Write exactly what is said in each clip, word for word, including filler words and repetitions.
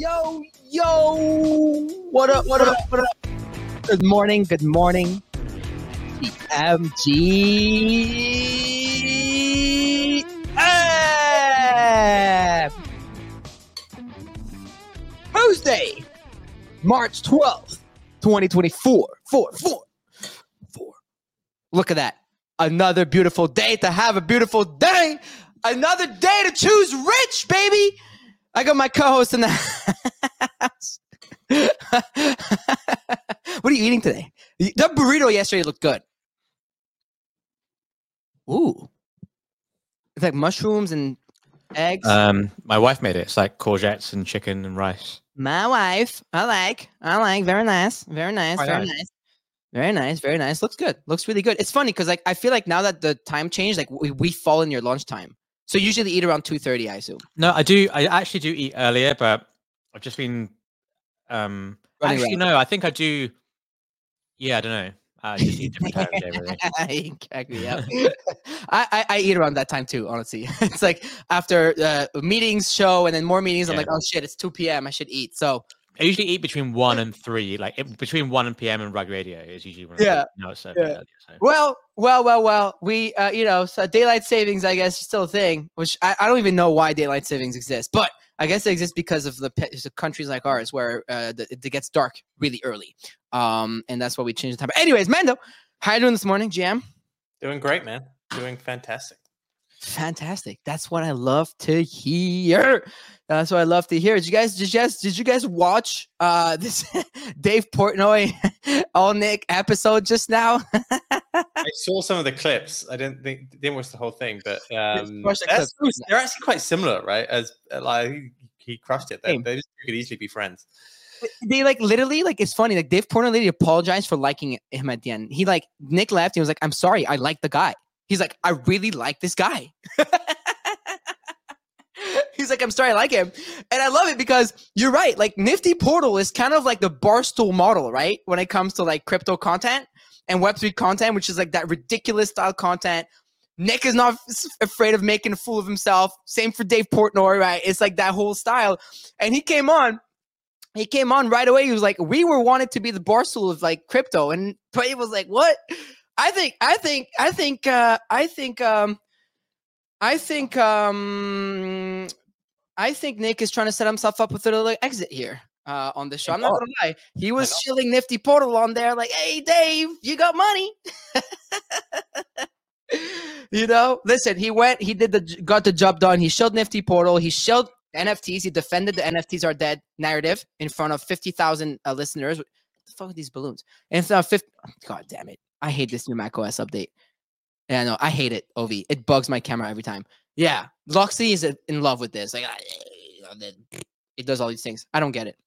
yo, yo. What up, what up, what up? Good morning, good morning. The M G F. Tuesday, March twelfth, twenty twenty-four. Four, four, four. Look at that. Another beautiful day to have a beautiful day. Another day to choose rich, baby. I got my co-host in the house. What are you eating today? The burrito yesterday looked good. Ooh. It's like mushrooms and eggs. Um, my wife made it. It's like courgettes and chicken and rice. My wife. I like. I like. Very nice. Very nice. Quite very nice. nice. Very nice. Very nice. Looks good. Looks really good. It's funny because like I feel like now that the time changed, like we, we fall in your lunchtime. So you usually eat around two thirty, I assume. No, I do. I actually do eat earlier, but I've just been. Um, Running actually, around. no. I think I do. Yeah, I don't know. I just eat different times of day, really. You crack me up. I, I, I eat around that time too, honestly. It's like after uh, meetings, show, and then more meetings, I'm Yeah. like, oh shit, it's two p.m. I should eat. So I usually eat between one and three. Like it, between one and p m and Rug Radio is usually when I Yeah. eat. No, it's so Yeah. earlier. So. Well, well, well, well. We, uh, you know, so daylight savings, I guess, is still a thing. Which I, I don't even know why daylight savings exists, but I guess it exists because of the, pe- the countries like ours where uh, the, it gets dark really early, um, and that's why we changed the time. But anyways, Mando, how you doing this morning, G M? Doing great, man. Doing fantastic. Fantastic. That's what I love to hear. That's what I love to hear. Did you guys, did you guys, did you guys watch uh, this Dave Portnoy All Nick episode just now? I saw some of the clips. I didn't think didn't watch the whole thing, but um, watch the that's- clips. they're actually quite similar, right? As uh, like he crushed it. They, Same. they just could easily be friends. They like literally like it's funny. Like Dave Portnoy literally apologized for liking him at the end. He like Nick left. He was like, "I'm sorry, I like the guy." He's like, "I really like this guy." He's like, "I'm sorry, I like him," and I love it because you're right. Like Nifty Portal is kind of like the Barstool model, right? When it comes to like crypto content and Web three content, which is like that ridiculous style content. Nick is not f- afraid of making a fool of himself. Same for Dave Portnoy, right? It's like that whole style. And he came on. He came on right away. He was like, "We were wanted to be the Barstool of like crypto," and Pray was like, "What?" I think, I think, I think, uh, I think, um, I think, um, I think Nick is trying to set himself up with a little exit here uh, on the show. I'm not gonna lie. He was chilling Nifty Portal on there, like, "Hey, Dave, you got money." You know, listen, he went, he did the, got the job done. He showed Nifty Portal. He showed N F Ts. He defended the N F Ts are dead narrative in front of fifty thousand uh, listeners. What the fuck are these balloons? And so, fifty, God damn it. I hate this new macOS update. Yeah, no, I hate it, O V. It bugs my camera every time. Yeah, Loxy is in love with this. Like, it does all these things. I don't get it.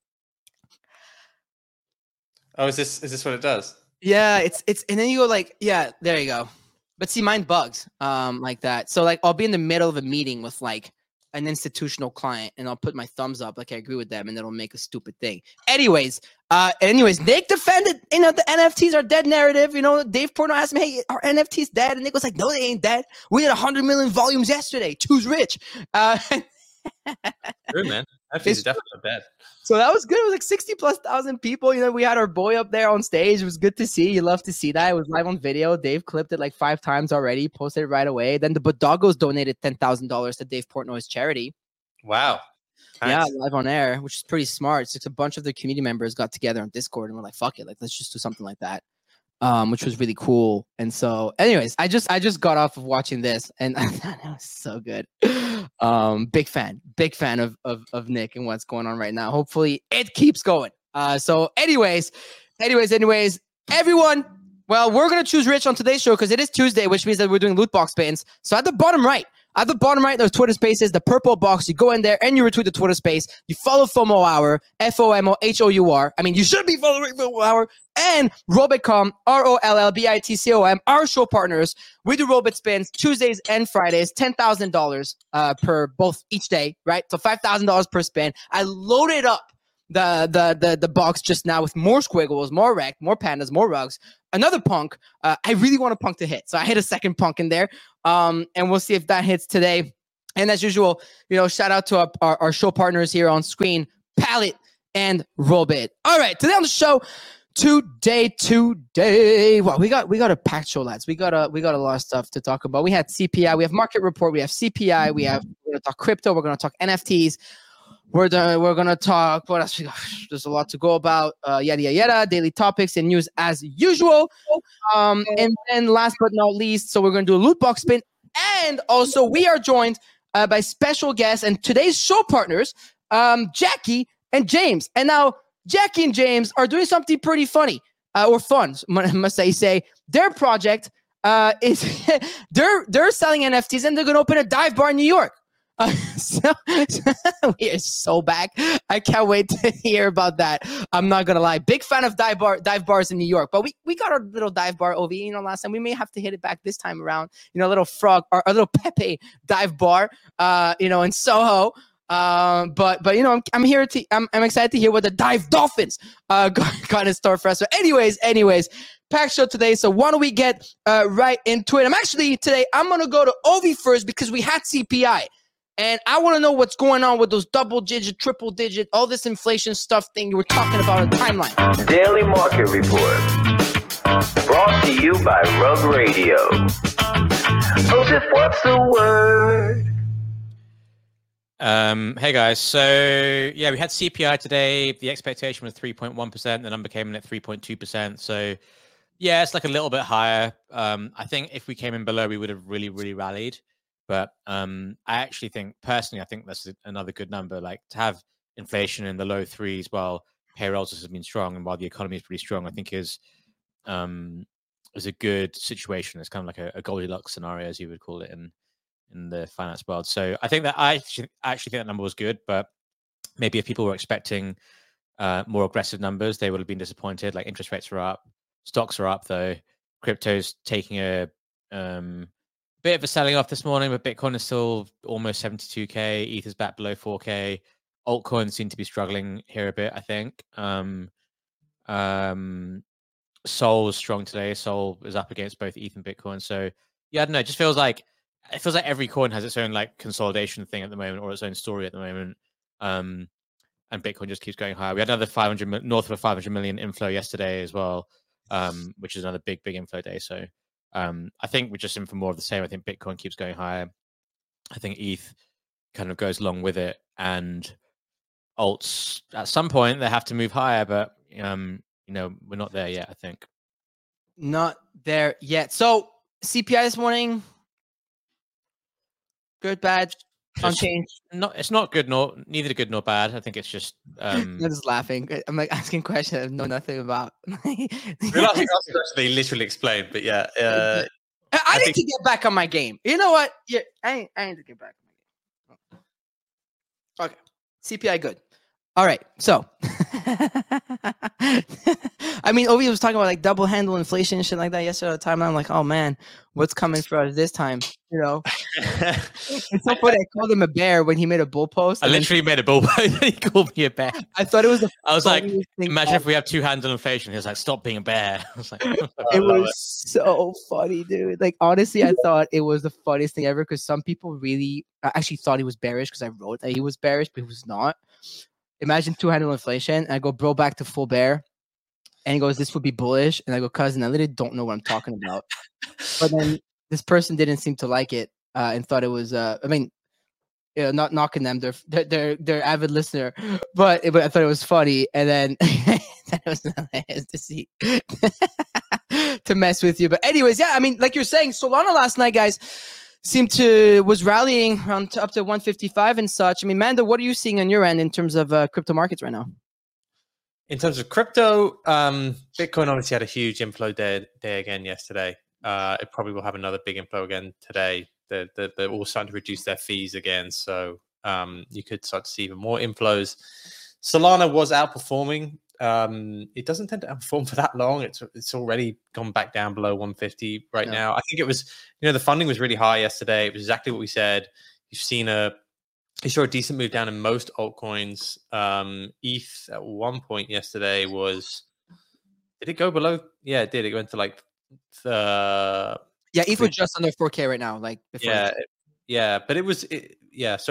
Oh, is this is this what it does? Yeah, it's it's and then you go like, yeah, there you go. But see, mine bugs um like that. So like I'll be in the middle of a meeting with like an institutional client and I'll put my thumbs up like I agree with them and it'll make a stupid thing. Anyways, uh anyways, Nick defended, you know, the N F Ts are dead narrative. You know, Dave Portnoy asked me, "Hey, are N F Ts dead?" And Nick was like, "No, they ain't dead. We did one hundred million volumes yesterday. Choose rich." Uh True, man. That is definitely bad. So that was good. It was like sixty plus thousand people. You know, we had our boy up there on stage. It was good to see. You love to see that. It was live on video. Dave clipped it like five times already, posted it right away. Then the Bodogos donated ten thousand dollars to Dave Portnoy's charity. Wow. Yeah, Nice. live on air, which is pretty smart. It's like a bunch of their community members got together on Discord and were like, "Fuck it, like let's just do something like that," um, which was really cool. And so, anyways, I just I just got off of watching this, and I thought that was so good. Um, big fan, big fan of, of of Nick and what's going on right now. Hopefully, it keeps going. Uh, so, anyways, anyways, anyways, everyone. Well, we're gonna choose rich on today's show because it is Tuesday, which means that we're doing loot box spins. So at the bottom right. At the bottom right, there's Twitter Spaces, the purple box. You go in there and you retweet the Twitter Space. You follow FOMO Hour, F O M O H O U R. I mean, you should be following FOMO Hour. And Robitcom, R O L L B I T C O M, our show partners. We do Robit spins Tuesdays and Fridays, ten thousand dollars uh, per both each day, right? So five thousand dollars per spin. I loaded up the, the, the, the box just now with more squiggles, more wreck, more pandas, more rugs. Another punk. Uh, I really want a punk to hit. So I hit a second punk in there. Um, and we'll see if that hits today. And as usual, you know, shout out to our, our, our show partners here on screen. Palette, and Robit. All right, today on the show, today, today, well, we got we got a packed show, lads. We got a we got a lot of stuff to talk about. We had C P I, we have market report, we have C P I, we have we're gonna talk crypto, we're gonna talk N F Ts. We're done, we're gonna talk. What else? There's a lot to go about. Uh, yada yada yada. Daily topics and news as usual. Um, and then last but not least, so we're gonna do a loot box spin, and also we are joined uh, by special guests and today's show partners, um, Jackie and James. And now Jackie and James are doing something pretty funny uh, or fun, must I say? Their project uh, is they're they're selling N F Ts and they're gonna open a dive bar in New York. Uh, so, we are so back. I can't wait to hear about that. I'm not gonna lie, big fan of dive bar dive bars in New York. But we we got our little dive bar O V, you know, last time. We may have to hit it back this time around. You know, a little frog or a little Pepe dive bar. Uh, you know, in Soho. Um, but but you know, I'm I'm here to I'm I'm excited to hear what the Dive Dolphins uh got, got in store for us. So, anyways, anyways. Pack show today, so why don't we get uh, right into it? I'm actually today. I'm gonna go to Ovi first because we had C P I. And I want to know what's going on with those double digit, triple digit, all this inflation stuff thing you were talking about on the timeline. Daily Market Report. Brought to you by Rug Radio. Joseph, what's the word? Um, hey guys, so yeah, we had C P I today. The expectation was three point one percent. The number came in at three point two percent. So yeah, it's like a little bit higher. Um, I think if we came in below, we would have really, really rallied. But um, I actually think, personally, I think that's another good number. Like to have inflation in the low threes while payrolls has been strong and while the economy is pretty strong, I think is um, is a good situation. It's kind of like a, a Goldilocks scenario, as you would call it in in the finance world. So I think that I actually think that number was good. But maybe if people were expecting uh, more aggressive numbers, they would have been disappointed. Like interest rates are up, stocks are up though. Crypto's taking a um, bit of a selling off this morning, but Bitcoin is still almost seventy-two K. E T H is back below four K. Altcoins seem to be struggling here a bit, I think. Um, um, Sol is strong today. Sol is up against both E T H and Bitcoin. So yeah, I don't know. It just feels like it feels like every coin has its own like consolidation thing at the moment, or its own story at the moment. Um, and Bitcoin just keeps going higher. We had another five hundred north of a five hundred million inflow yesterday as well, um, which is another big, big inflow day. So. Um, I think we're just in for more of the same. I think Bitcoin keeps going higher. I think E T H kind of goes along with it, and alts at some point they have to move higher, but um, you know, we're not there yet. I think not there yet. So C P I this morning, good, bad, just unchanged. Not, it's not good nor neither good nor bad. I think it's just. Um, I'm just laughing. I'm like asking questions I know nothing about. They literally explained, but yeah. Uh, I, I, I need think... to get back on my game. You know what? Yeah, I, I need to get back on my game. Okay, C P I good. All right, so I mean, Ovi was talking about like double handle inflation and shit like that yesterday at the time. And I'm like, oh man, what's coming for us this time? You know, it's so funny. I called him a bear when he made a bull post. I literally then... made a bull post. He called me a bear. I thought it was. The I was like, imagine if we have two handle inflation. He was like, stop being a bear. I was like, it was it. so funny, dude. Like honestly, I thought it was the funniest thing ever because some people really I actually thought he was bearish because I wrote that he was bearish, but he was not. Imagine two handle inflation. And I go, bro, back to full bear. And he goes, this would be bullish. And I go, cousin, I literally don't know what I'm talking about. But then this person didn't seem to like it uh, and thought it was, uh, I mean, you know, not knocking them. They're, they're, they're, they're avid listener. But, but I thought it was funny. And then that was hilarious to see, to mess with you. But anyways, yeah, I mean, like you're saying, Solana last night, guys, seemed to was rallying around to, up to one fifty-five and such. I mean, Manda, what are you seeing on your end in terms of uh, crypto markets right now? In terms of crypto, um, Bitcoin obviously had a huge inflow day, day again yesterday. Uh, it probably will have another big inflow again today. They're, they're, they're all starting to reduce their fees again, so um, you could start to see even more inflows. Solana was outperforming. Um, it doesn't tend to outperform for that long. It's it's already gone back down below one fifty right yeah. now. I think it was, you know, the funding was really high yesterday. It was exactly what we said. You've seen a, you saw a decent move down in most altcoins. Um, E T H at one point yesterday was, did it go below? Yeah, it did. It went to like the. Yeah, E T H was just under four K right now. Like before yeah, it, yeah, but it was, it, yeah. So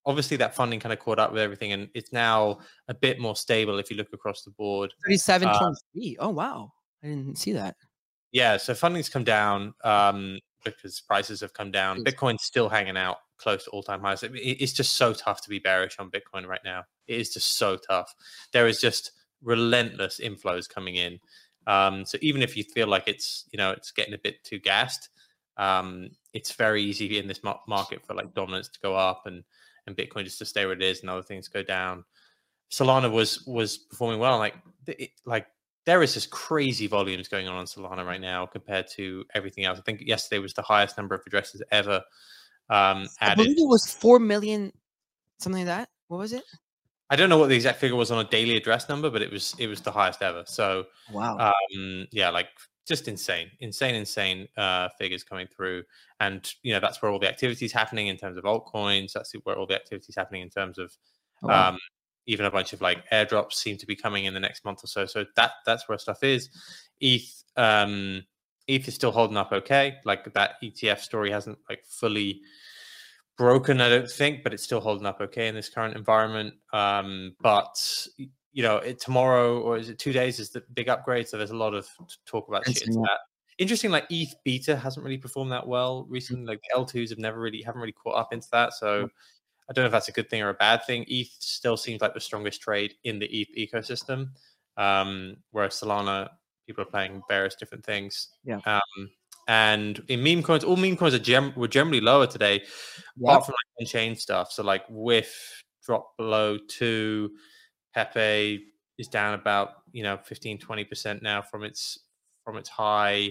obviously that funding kind of caught up with everything, and it's now a bit more stable if you look across the board. thirty-seven Uh, twenty-three. Oh wow, I didn't see that. Yeah, so funding's come down um, because prices have come down. Yes. Bitcoin's still hanging out close to all-time highs. It, it's just so tough to be bearish on Bitcoin right now. It is just so tough. There is just relentless inflows coming in. Um, so even if you feel like it's, you know, it's getting a bit too gassed, um, it's very easy in this mar- market for like dominance to go up and and Bitcoin just to stay where it is and other things go down. Solana was was performing well. Like it, like. There is just crazy volumes going on on Solana right now compared to everything else. I think yesterday was the highest number of addresses ever um, I added. believe it was four million, something like that. What was it? I don't know what the exact figure was on a daily address number, but it was it was the highest ever. So Wow. um, yeah, like just insane, insane, insane uh, figures coming through. And you know that's where all the activity is happening in terms of altcoins. That's where all the activity is happening in terms of Oh, wow. um, even a bunch of like airdrops seem to be coming in the next month or so. So that that's where stuff is. E T H, um, E T H is still holding up okay. Like that E T F story hasn't like fully broken, I don't think, but it's still holding up okay in this current environment. Um, but you know, it, tomorrow or is it two days is the big upgrade. So there's a lot of talk about shit into that. Interesting, like E T H beta hasn't really performed that well recently. Like the L twos have never really haven't really caught up into that. So I don't know if that's a good thing or a bad thing. E T H still seems like the strongest trade in the E T H ecosystem, um, whereas Solana, people are playing various different things. Yeah. Um, and in meme coins, all meme coins are gem- were generally lower today, Yep. apart from like on-chain stuff. So like W I F dropped below two. Pepe is down about you know fifteen, twenty percent now from its from its high.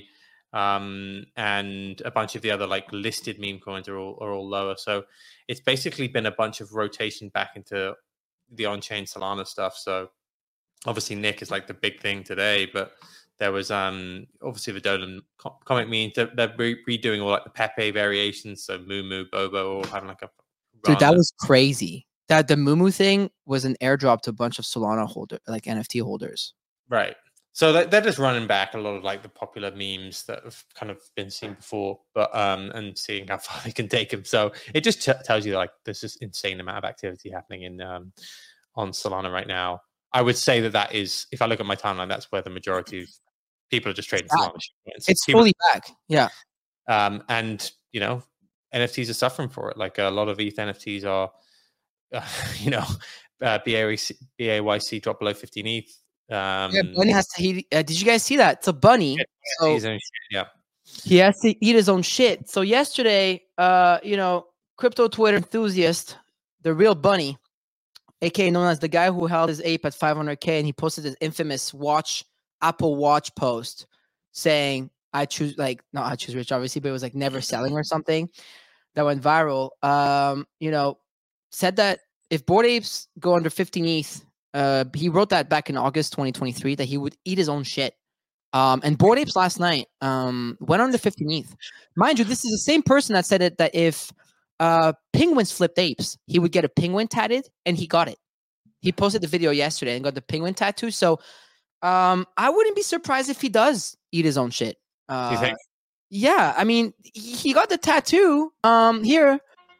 Um, and a bunch of the other like listed meme coins are all are all lower. So it's basically been a bunch of rotation back into the on-chain Solana stuff. So obviously Nick is like the big thing today, but there was um obviously the Dolan co- comic memes. They're, they're re- redoing all like the Pepe variations. So Moo Moo, Bobo, all having like a Dude, that run. was crazy. That the Mumu thing was an airdrop to a bunch of Solana holder, like N F T holders. Right. So they're, they're just running back a lot of like the popular memes that have kind of been seen before, but um, and seeing how far they can take them. So it just t- tells you like there's this insane amount of activity happening in um, on Solana right now. I would say that that is, if I look at my timeline, that's where the majority of people are just trading It's Solana. It's, It's people, fully back. Yeah. um, and you know, N F Ts are suffering for it. Like a lot of E T H N F Ts are, uh, you know, uh, B A Y C dropped below fifteen E T H. Um, Yeah, Bunny has to. He, uh, did you guys see that? It's a bunny. So his own shit, yeah. he has to eat his own shit. So yesterday, uh, you know, crypto Twitter enthusiast, the real bunny, aka known as the guy who held his ape at five hundred K, and he posted his infamous watch Apple Watch post saying, "I choose like not I choose rich, obviously, but it was like never selling or something." That went viral. Um, you know, said that if Bored Apes go under fifteen E T H. Uh, he wrote that back in August twenty twenty-three that he would eat his own shit. Um, and Bored Apes last night um, went under fifteen E T H. Mind you, this is the same person that said it that if uh, penguins flipped apes, he would get a penguin tatted, and he got it. He posted the video yesterday and got the penguin tattoo. So um, I wouldn't be surprised if he does eat his own shit. Uh, Do you think? Yeah, I mean, he he got the tattoo um, here.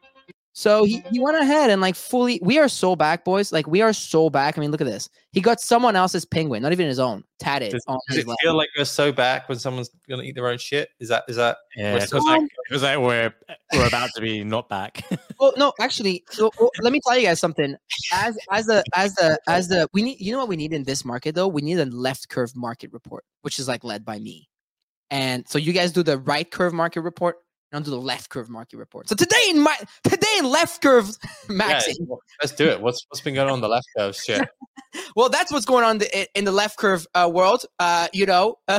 So he, he went ahead and like fully, we are so back, boys. Like we are so back. I mean, look at this. He got someone else's penguin, not even his own, tatted Does, on does his it leg. feel like we're so back when someone's gonna eat their own shit? Is that is that Yeah, we're it still feels like, Um, it feels like we're we're about to be not back. Well, no, actually, so, well, let me tell you guys something. As as the as the as the we need, you know what we need in this market though? We need a left curve market report, which is like led by me. And so you guys do the right curve market report, and I'll do the left curve market report. So today in my today in left curve maxing. Yeah, let's do it. What's what's been going on the left curve shit? Well, that's what's going on the, in the left curve uh, world. Uh, you know, uh,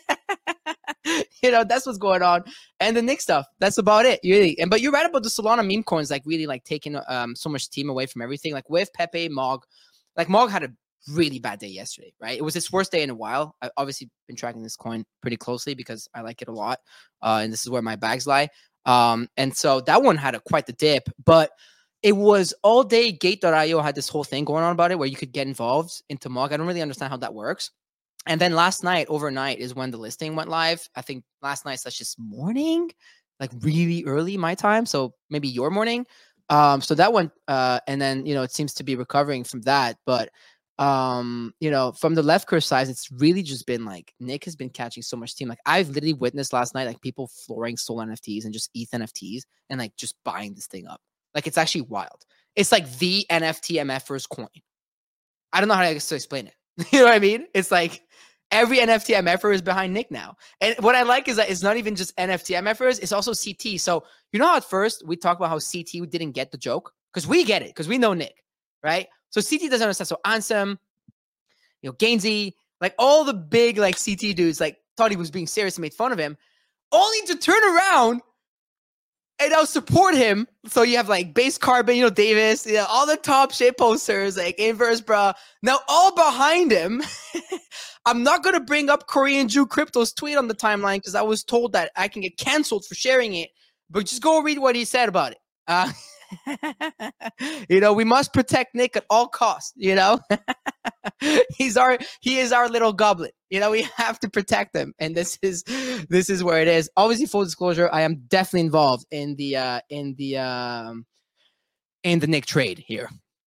you know that's what's going on, and the Nick stuff. That's about it, really. And but you're right about the Solana meme coins, like really like taking um so much steam away from everything. Like with Pepe, Mog, like Mog had a really bad day yesterday, right? It was his worst day in a while. I've obviously been tracking this coin pretty closely because I like it a lot, uh, and this is where my bags lie. Um, and so that one had a quite the dip, but it was all day. Gate dot io had this whole thing going on about it where you could get involved into Mog. I don't really understand how that works. And then last night, overnight, is when the listing went live. I think last night slash this morning, like really early my time, so maybe your morning. Um, so that one, uh, and then you know it seems to be recovering from that, but um, you know, from the left curve size, it's really just been like Nick has been catching so much steam. Like I've literally witnessed last night, like people flooring Sol N F Ts and just E T H N F Ts and like just buying this thing up. Like it's actually wild. It's like the N F T M Fers coin. I don't know how to explain it. You know what I mean? It's like every N F T M F er is behind Nick now. And what I like is that it's not even just N F T M F ers, it's also C T. So you know how at first we talk about how C T didn't get the joke? Because we get it, because we know Nick, right? So C T doesn't understand. So Ansem, you know, Gainsey, like all the big like C T dudes like thought he was being serious and made fun of him, only to turn around and now support him. So you have like Base Carbon, you know, Davis, you know, all the top shit posters, like Inverse, bruh. Now all behind him. I'm not going to bring up Korean Jew Crypto's tweet on the timeline because I was told that I can get canceled for sharing it. But just go read what he said about it. Uh, you know, we must protect Nick at all costs, you know. He's our he is our little goblet. You know, we have to protect him. And this is this is where it is. Obviously, full disclosure, I am definitely involved in the uh in the um in the Nick trade here.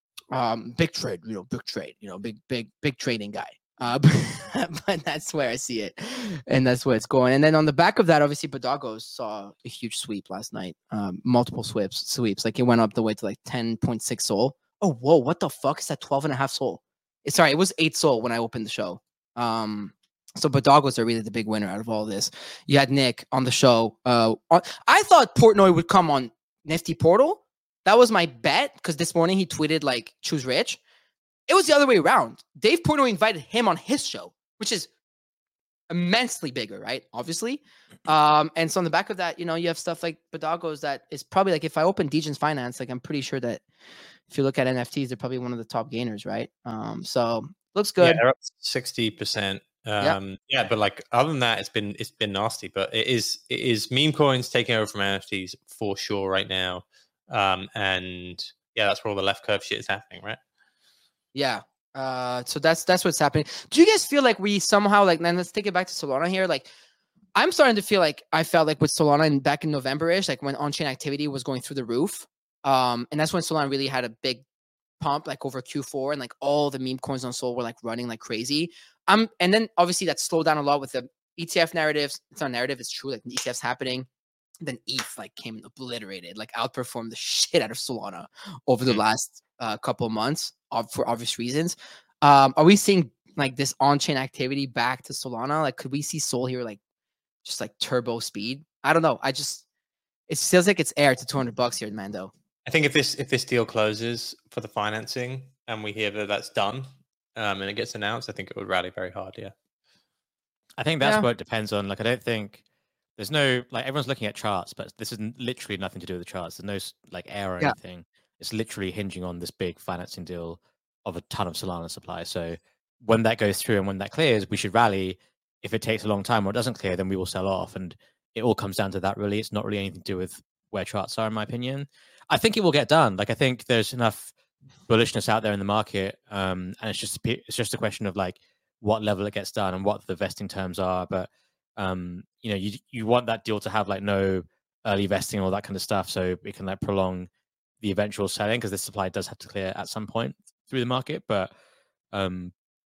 Um big trade, you know, big trade, you know, big, big, big trading guy. Uh, but, but that's where I see it, and that's where it's going. And then on the back of that, obviously, Bodogos saw a huge sweep last night. Um, multiple sweeps, sweeps. Like it went up the way to like ten point six Sol. Oh, whoa! What the fuck is that? twelve and a half Sol. It's sorry, it was eight Sol when I opened the show. Um, so Bodogos are really the big winner out of all this. You had Nick on the show. Uh, on, I thought Portnoy would come on Nifty Portal. That was my bet because this morning he tweeted like "choose rich." It was the other way around. Dave Portnoy invited him on his show, which is immensely bigger, right? Obviously. Um, and so on the back of that, you know, you have stuff like Bodogos that is probably like if I open Degens Finance, like I'm pretty sure that if you look at N F Ts, they're probably one of the top gainers, right? Um, so looks good. Yeah, they're up sixty percent. Um, yeah. yeah, but like other than that, it's been it's been nasty. But it is it is meme coins taking over from N F Ts for sure right now. Um, and yeah, that's where all the left curve shit is happening, right? Yeah. Uh, so that's that's what's happening. Do you guys feel like we somehow like? Then let's take it back to Solana here. Like, I'm starting to feel like I felt like with Solana in, back in November-ish, like when on-chain activity was going through the roof. Um, and that's when Solana really had a big pump, like over Q four, and like all the meme coins on Sol were like running like crazy. Um, and then obviously that slowed down a lot with the E T F narratives. It's not a narrative; it's true. Like the E T F's happening. Then E T H like came and obliterated, like outperformed the shit out of Solana over the mm-hmm. last uh, couple of months uh, for obvious reasons. Um, are we seeing like this on-chain activity back to Solana? Like, could we see Sol here like just like turbo speed? I don't know. I just it feels like it's air to two hundred bucks here, Mando. I think if this if this deal closes for the financing and we hear that that's done um, and it gets announced, I think it would rally very hard. Yeah, I think that's yeah. what it depends on. Like, I don't think. There's no, like, everyone's looking at charts, but this is literally nothing to do with the charts. There's no, like, air or yeah. anything. It's literally hinging on this big financing deal of a ton of Solana supply. So when that goes through and when that clears, we should rally. If it takes a long time or it doesn't clear, then we will sell off. And it all comes down to that, really. It's not really anything to do with where charts are, in my opinion. I think it will get done. Like, I think there's enough bullishness out there in the market. Um, and it's just, it's just a question of, like, what level it gets done and what the vesting terms are. But um you know, you you want that deal to have like no early vesting and all that kind of stuff, so it can like prolong the eventual selling, because the supply does have to clear at some point through the market. But um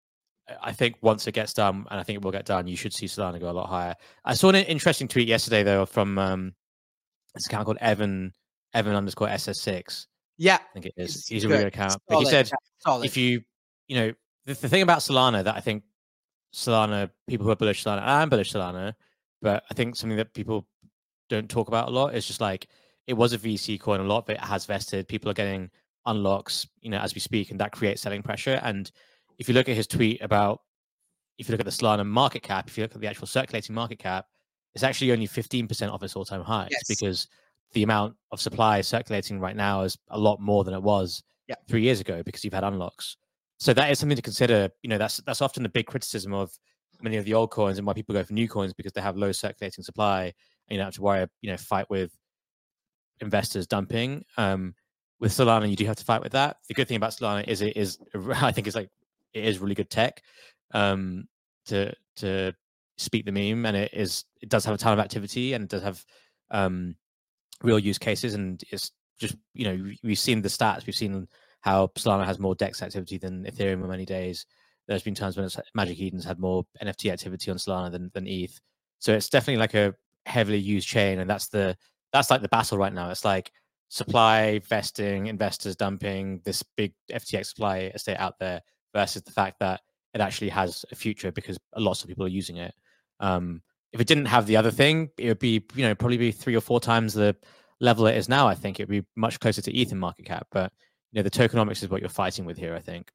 I think once it gets done, and I think it will get done, you should see Solana go a lot higher. I saw an interesting tweet yesterday though from um this account called Evan Evan underscore S S six. Yeah, I think it is. He's, He's a really good account. But he said if you you know the, the thing about Solana that I think Solana, people who are bullish Solana, and I'm bullish Solana, but I think something that people don't talk about a lot is just like, it was a V C coin, a lot of it has vested, people are getting unlocks, you know, as we speak, and that creates selling pressure. And if you look at his tweet about, if you look at the Solana market cap, if you look at the actual circulating market cap, it's actually only fifteen percent off its all-time highs, yes. because the amount of supply circulating right now is a lot more than it was yeah. three years ago, because you've had unlocks. So that is something to consider. You know, that's that's often the big criticism of many of the old coins and why people go for new coins, because they have low circulating supply and you don't have to worry, you know, fight with investors dumping. Um, with Solana, you do have to fight with that. The good thing about Solana is it is, I think it's like, it is really good tech um, to to speak the meme, and it is it does have a ton of activity, and it does have um, real use cases, and it's just you know we've seen the stats, we've seen how Solana has more DEX activity than Ethereum on many days. There's been times when it's, Magic Eden's had more N F T activity on Solana than than E T H. So it's definitely like a heavily used chain, and that's the that's like the battle right now. It's like supply vesting, investors dumping this big F T X supply estate out there versus the fact that it actually has a future because lots of people are using it. Um, if it didn't have the other thing, it would be, you know, probably be three or four times the level it is now. I think it would be much closer to E T H in market cap. But, you know, the tokenomics is what you're fighting with here, I think.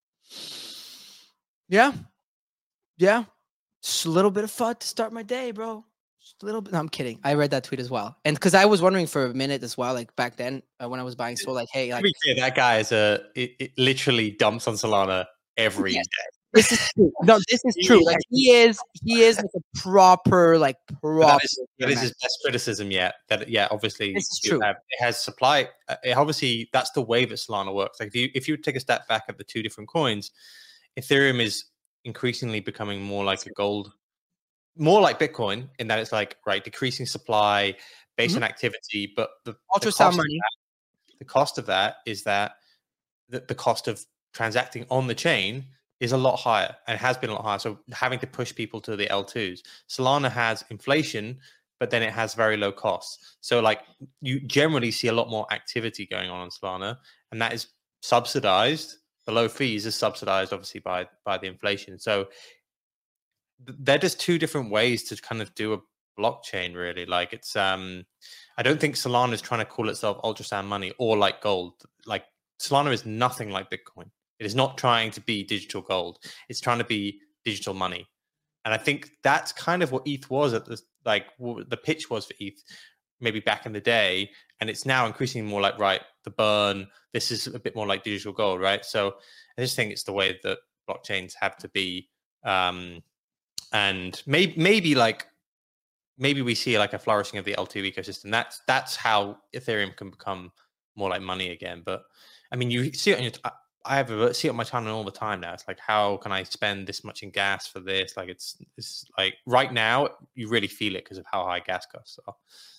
Yeah. Yeah. Just a little bit of fun to start my day, bro. Just a little bit. No, I'm kidding. I read that tweet as well. And because I was wondering for a minute as well, like back then uh, when I was buying Sol, like, hey, like, to be clear, that guy is a it, it literally dumps on Solana every Yes. day. This is true. No, this is true. Like he is, he is like a proper, like proper. That is, that is his best criticism yet. That yeah, obviously This is you true. have- it has supply. uh, It obviously, that's the way that Solana works. Like if you if you take a step back at the two different coins, Ethereum is increasingly becoming more like a gold, more like Bitcoin in that it's like right decreasing supply based Mhm. on activity, but the, the Ultrasound cost of money. that- the cost of that is that the, the cost of transacting on the chain is a lot higher and has been a lot higher. So having to push people to the L twos. Solana has inflation, but then it has very low costs. So like you generally see a lot more activity going on on Solana, and that is subsidized. The low fees is subsidized obviously by by the inflation. So th- they're just two different ways to kind of do a blockchain really. Like it's um I don't think Solana is trying to call itself ultrasound money or like gold. Like Solana is nothing like Bitcoin. It is not trying to be digital gold. It's trying to be digital money. And I think that's kind of what E T H was at the like w- the pitch was for E T H maybe back in the day. And it's now increasingly more like, right, the burn, this is a bit more like digital gold, right? So I just think it's the way that blockchains have to be. Um, and maybe maybe like maybe we see like a flourishing of the L two ecosystem. That's that's how Ethereum can become more like money again. But I mean, you see it on your t- I have a, see it on my timeline all the time now. It's like, how can I spend this much in gas for this? Like, it's it's like right now you really feel it because of how high gas costs are.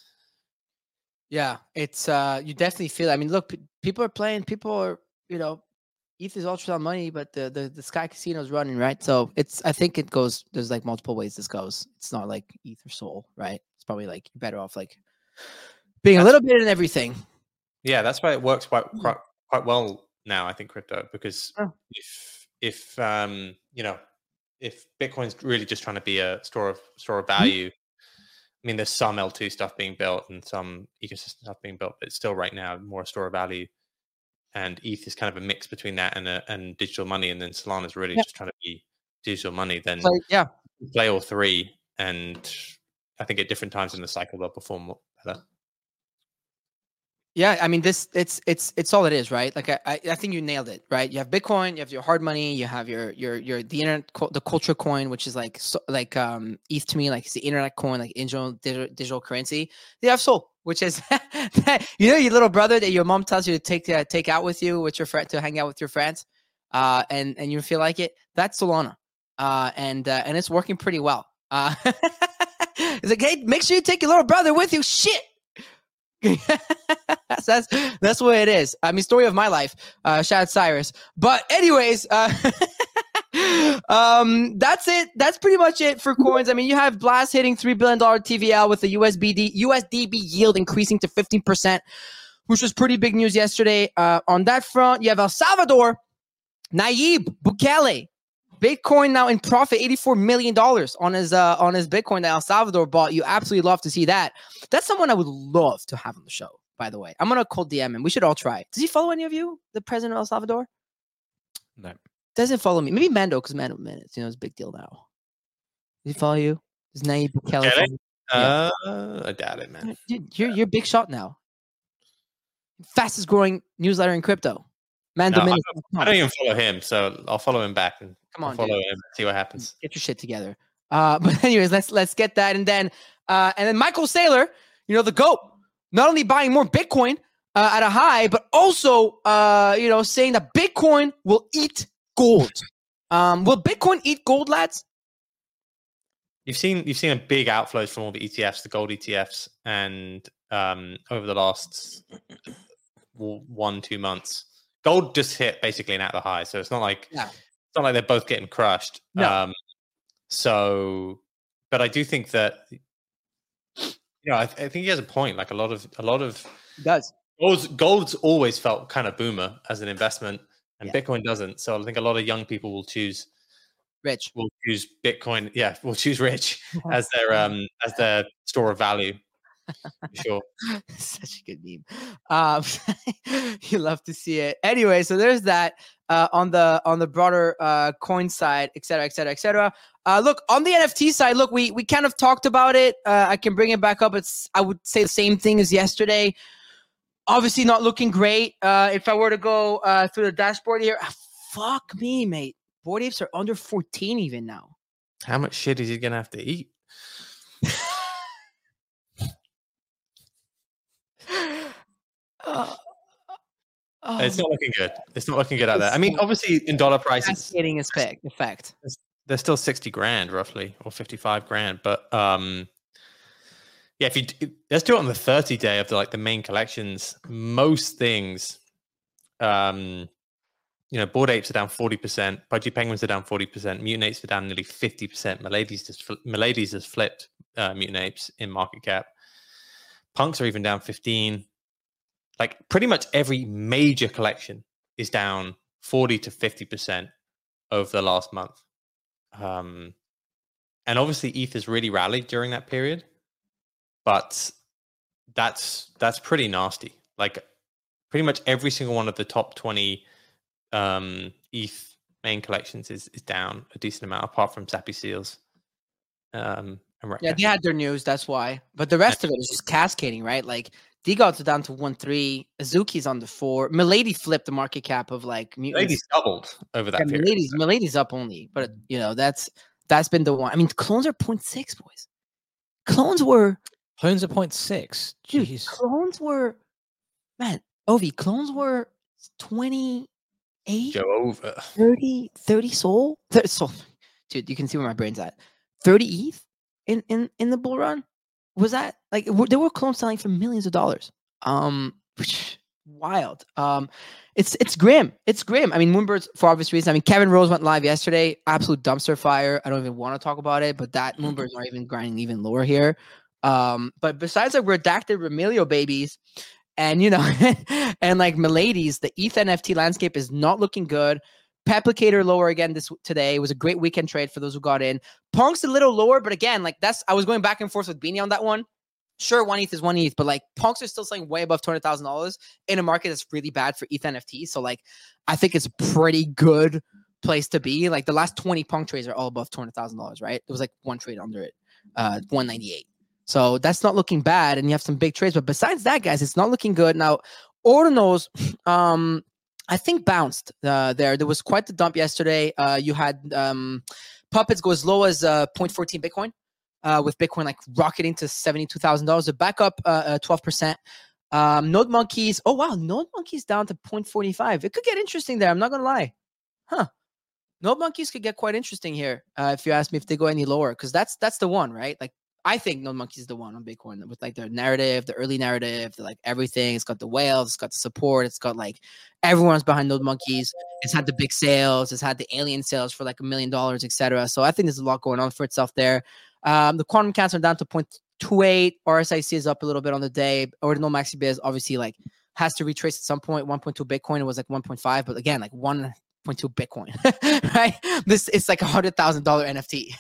Yeah, it's uh, you definitely feel it. I mean, look, p- people are playing. People are, you know, E T H is ultrasound money, but the the the Sky Casino is running, right? So it's I think it goes. There's like multiple ways this goes. It's not like E T H or Sol, right? It's probably like you're better off like being a That's- little bit in everything. Yeah, that's why it works quite Hmm. quite, quite well now. I think crypto because Oh. if if um you know if Bitcoin's really just trying to be a store of store of Mhm. value. I mean, there's some L two stuff being built and some ecosystem stuff being built, but it's still right now more a store of value. And E T H is kind of a mix between that and a, and digital money. And then Solana is really Yeah. just trying to be digital money. Then So yeah, play all three, and I think at different times in the cycle they'll perform better. yeah. I mean, this it's it's it's all it is, right? Like I I, I think you nailed it, right? You have Bitcoin, you have your hard money, you have your your your the internet co- the culture coin, which is like so, like um E T H to me, like it's the internet coin, like digital digital, digital currency. You have Sol, which is you know your little brother that your mom tells you to take uh, take out with you with your friend to hang out with your friends, uh, and and you feel like it. That's Solana, uh, and uh, and it's working pretty well. Uh, it's like, hey, make sure you take your little brother with you. Shit. that's, that's that's what it is. I mean, story of my life. Uh, shout out Cyrus. But anyways, uh, um, that's it. That's pretty much it for coins. I mean, you have Blast hitting three billion dollar T V L with the U S B D U S D B yield increasing to fifteen percent, which was pretty big news yesterday. Uh, on that front, you have El Salvador, Nayib Bukele. Bitcoin now in profit, eighty-four million dollars on his uh, on his Bitcoin that El Salvador bought. You absolutely love to see that. That's someone I would love to have on the show, by the way. I'm going to cold D M him. We should all try. Does he follow any of you, the president of El Salvador? No. Doesn't follow me. Maybe Mando, because Mando, man, it's, you know, it's a big deal now. Does he follow you? Does Nayib Bukele Bukele? follow you? Yeah. Uh, I doubt it, man. Dude, you're, you're a big shot now. Fastest growing newsletter in crypto. Mando No, I, Minutes. don't, I don't even follow him, so I'll follow him back and Come I'll on, follow dude. him and see what happens. Get your shit together. Uh, but anyways, let's let's get that, and then uh, and then Michael Saylor, you know, the GOAT, not only buying more Bitcoin uh, at a high, but also uh, you know, saying that Bitcoin will eat gold. Um, will Bitcoin eat gold, lads? You've seen you've seen a big outflows from all the E T Fs, the gold E T Fs, and um, over the last w- one, two months. Gold just hit basically an at the high, so it's not like Yeah. it's not like they're both getting crushed. No. Um, so, but I do think that you know I, I think he has a point. Like a lot of a lot of It does. gold's, gold's always felt kind of boomer as an investment, and Yeah. Bitcoin doesn't. So I think a lot of young people will choose Rich. will choose Bitcoin. Yeah, will choose rich as their um as their store of value. For sure. Such a good meme. Um, you love to see it. Anyway, so there's that uh, on the on the broader uh, coin side, et cetera, et cetera, et cetera. Uh, look, on the N F T side, look, we we kind of talked about it. Uh, I can bring it back up. It's I would say the same thing as yesterday. Obviously, not looking great. Uh, if I were to go uh, through the dashboard here, ah, fuck me, mate. Bored Apes are under fourteen even now. How much shit is he gonna have to eat? Uh, oh, It's not looking good. It's not looking good out there. I mean, obviously in dollar prices, cascading effect. Effect. they're still sixty grand roughly, or fifty-five grand. But um, yeah, if you d- let's do it on the thirty day of the like the main collections. Most things, um, you know, Bored Apes are down forty percent. Pudgy Penguins are down forty percent. Mutant Apes are down nearly fifty percent. Milady's just fl- Milady's has flipped uh, Mutant Apes in market cap. Punks are even down fifteen. Like pretty much every major collection is down forty to fifty percent over the last month. Um, and obviously E T H has really rallied during that period, but that's that's pretty nasty. Like pretty much every single one of the top twenty um, E T H main collections is, is down a decent amount, apart from Sappy Seals. Um, and Yeah, they had their news, that's why. But the rest of it is just cascading, right? Like D-Gods are down to one three, Azuki's on the four. Milady flipped the market cap of like Mutants. Lady's doubled over that Yeah, period. Milady's, Milady's up only, but you know, that's that's been the one. I mean, clones are zero point six, boys. Clones were Clones are zero point six. dude, Jeez. clones were man, Ovi, clones were twenty-eight, Go over. thirty, thirty soul. thirty soul. Dude, you can see where my brain's at. thirty E T H in, in, in the bull run. Was that like w- there were clones selling for millions of dollars? Um, which wild. Um, it's it's grim. It's grim. I mean, Moonbirds for obvious reasons. I mean, Kevin Rose went live yesterday. Absolute dumpster fire. I don't even want to talk about it. But that Moonbirds are even grinding even lower here. Um, but besides like redacted Remilio babies, and you know, and like Milady's, the E T H N F T landscape is not looking good. Peplicator lower again this today. It was a great weekend trade for those who got in. Punk's a little lower, but again, like that's I was going back and forth with Beanie on that one. Sure, one E T H is one E T H, but like Punks are still selling way above two hundred thousand dollars in a market that's really bad for E T H N F T. So like, I think it's a pretty good place to be. Like the last twenty Punk trades are all above two hundred thousand dollars, right? There was like one trade under it, uh, one ninety-eight. So that's not looking bad, and you have some big trades. But besides that, guys, it's not looking good now. Ordinals, um. I think bounced uh, there. There was quite the dump yesterday. Uh, you had um, Puppets go as low as uh, zero point one four Bitcoin, uh, with Bitcoin like rocketing to seventy-two thousand dollars. A back up uh, uh, twelve percent. Um, Node Monkeys. Oh, wow. Node Monkeys down to zero point four five. It could get interesting there. I'm not going to lie. Huh. Node Monkeys could get quite interesting here uh, if you ask me if they go any lower, because that's that's the one, right? Like, I think Node Monkeys is the one on Bitcoin with like their narrative, the early narrative, the, like everything. It's got the whales, it's got the support, it's got like everyone's behind Node Monkeys. It's had the big sales, it's had the alien sales for like a million dollars, et cetera. So I think there's a lot going on for itself there. Um, the quantum counts are down to zero point two eight. R S I C is up a little bit on the day. Ordinal Maxi Biz obviously like has to retrace at some point. one point two Bitcoin, it was like one point five, but again, like one point two Bitcoin, right? This it's like a hundred thousand dollar N F T.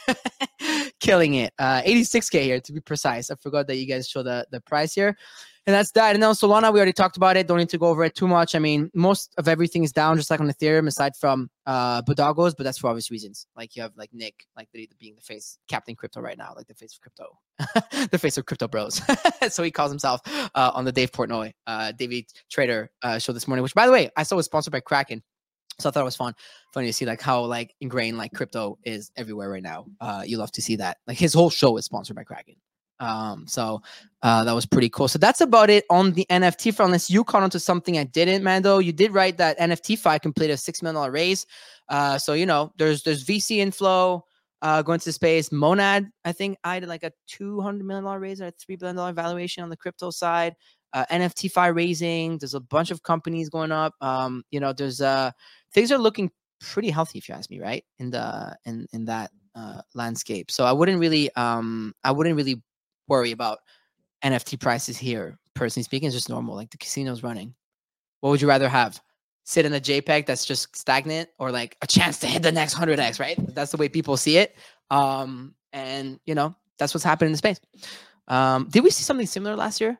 Killing it. Uh, eighty-six K here to be precise. I forgot that you guys show the, the price here. And that's that. And then Solana, we already talked about it. Don't need to go over it too much. I mean, most of everything is down, just like on Ethereum, aside from uh, Bodagos, but that's for obvious reasons. Like you have like Nick, like the, being the face, Captain Crypto right now, like the face of crypto, the face of crypto bros. So he calls himself uh, on the Dave Portnoy, uh, David Trader uh, show this morning, which by the way, I saw was sponsored by Kraken. So I thought it was fun, funny to see like how like ingrained like crypto is everywhere right now. Uh, you love to see that. Like his whole show is sponsored by Kraken. Um, so uh, that was pretty cool. So that's about it on the N F T front. Unless you caught onto something I didn't, Mando. You did write that N F T Fi completed a six million dollar raise. Uh, so you know there's there's V C inflow uh, going to the space. Monad, I think I did like a two hundred million dollar raise or a three billion dollar valuation on the crypto side. uh, N F T fi raising. There's a bunch of companies going up. Um, you know, there's uh things are looking pretty healthy, if you ask me, right? In the in in that uh, landscape. So I wouldn't really um I wouldn't really worry about N F T prices here. Personally speaking, it's just normal. Like the casino's running. What would you rather have? Sit in a JPEG that's just stagnant, or like a chance to hit the next one hundred x, right? That's the way people see it. Um, and, you know, that's what's happening in the space. Um, did we see something similar last year?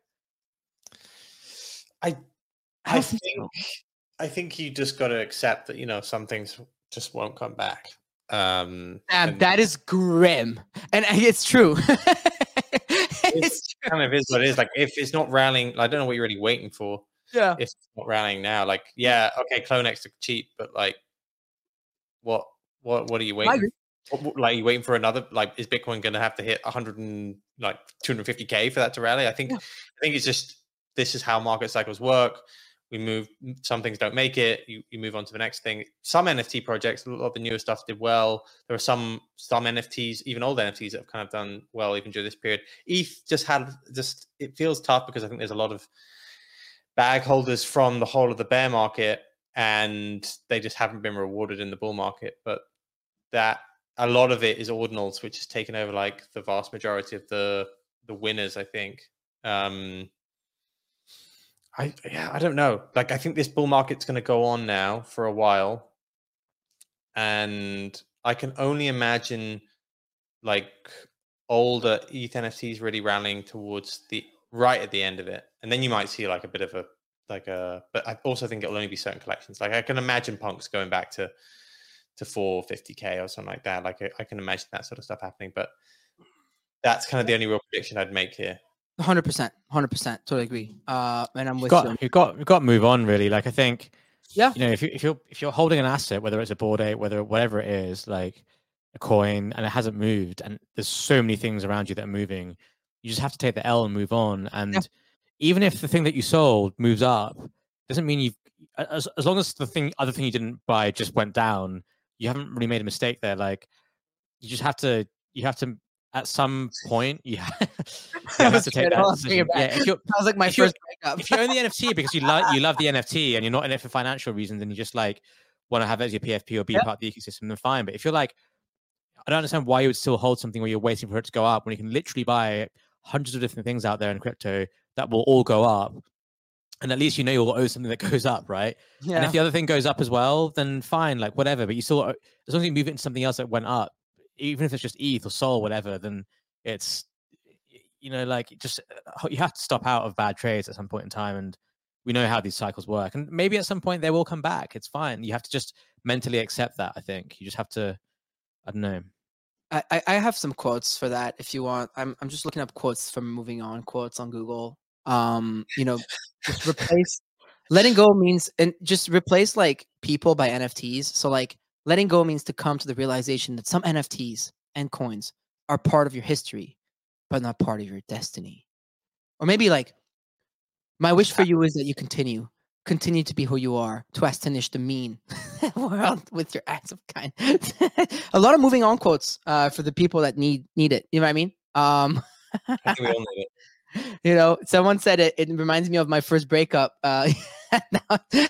I, I I think think, so. I think you just got to accept that, you know, some things just won't come back. Um, Damn, and that is grim. And it's true. it's it's true. kind of is what it is. Like, if it's not rallying, I don't know what you're really waiting for. Yeah. If it's not rallying now, like, yeah, okay, CloneX took cheap, but like, what, what, what are you I waiting? agree. What, what- like, you waiting for another? Like, is Bitcoin going to have to hit one hundred and like two hundred fifty K for that to rally? I think, Yeah. I think it's just this is how market cycles work. We move. Some things don't make it. You, you move on to the next thing. Some N F T projects, a lot of the newer stuff did well. There are some some N F Ts, even old N F Ts, that have kind of done well even during this period. E T H just had just it feels tough because I think there's a lot of bag holders from the whole of the bear market, and they just haven't been rewarded in the bull market. But that a lot of it is ordinals, which has taken over like the vast majority of the the winners, I think. Um, I yeah, I don't know. Like, I think this bull market's going to go on now for a while, and I can only imagine like older E T H N F Ts really rallying towards the right at the end of it, and then you might see like a bit of a like a. But I also think it'll only be certain collections. Like, I can imagine punks going back to to four fifty K or something like that. Like, I, I can imagine that sort of stuff happening, but that's kind of the only real prediction I'd make here. one hundred percent. one hundred percent. Totally agree. Uh, and I'm You've with got, you. you've got, you've got to move on, really. Like, I think, Yeah. you know, if you if you're if you're holding an asset, whether it's a board ape, whether whatever it is, like a coin, and it hasn't moved, and there's so many things around you that are moving, you just have to take the L and move on. And Yeah. even if the thing that you sold moves up, doesn't mean you've as as long as the thing other thing you didn't buy just went down, you haven't really made a mistake there. Like, you just have to you have to at some point you have, you have to take that decision. Yeah, if you're Sounds like my if you're- first breakup. if you're in the N F T because you like you love the N F T and you're not in it for financial reasons and you just like want to have it as your P F P or be Yep. part of the ecosystem, then fine. But if you're like, I don't understand why you would still hold something where you're waiting for it to go up when you can literally buy hundreds of different things out there in crypto that will all go up. And at least you know you'll owe something that goes up, right? Yeah. And if the other thing goes up as well, then fine, like whatever. But you still, as long as you move it into something else that went up, even if it's just E T H or Sol, whatever, then it's, you know, like just you have to stop out of bad trades at some point in time. And we know how these cycles work. And maybe at some point they will come back. It's fine. You have to just mentally accept that. I think you just have to, I don't know. I, I- I have some quotes for that if you want. I'm I'm just looking up quotes from moving on quotes on Google. Um, you know, just replace letting go means and just replace like people by N F Ts. So like letting go means to come to the realization that some N F Ts and coins are part of your history, but not part of your destiny. Or maybe like my wish for you is that you continue. Continue to be who you are, to astonish the mean world with your acts of kind. A lot of moving on quotes uh, for the people that need need it. You know what I mean? Um, I think we all need it. you know, someone said it. It reminds me of my first breakup. Uh, now-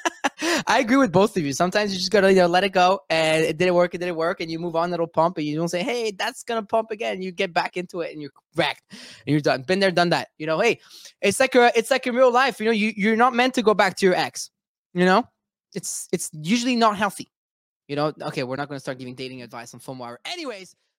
I agree with both of you. Sometimes you just gotta, you know, let it go, and it didn't work. It didn't work, and you move on. It'll pump, and you don't say, "Hey, that's gonna pump again." You get back into it, and you're wrecked, and you're done. Been there, done that. You know, hey, it's like a, it's like in real life. You know, you you're not meant to go back to your ex. You know, it's it's usually not healthy. You know, okay, we're not gonna start giving dating advice on FOMO Hour. Anyways.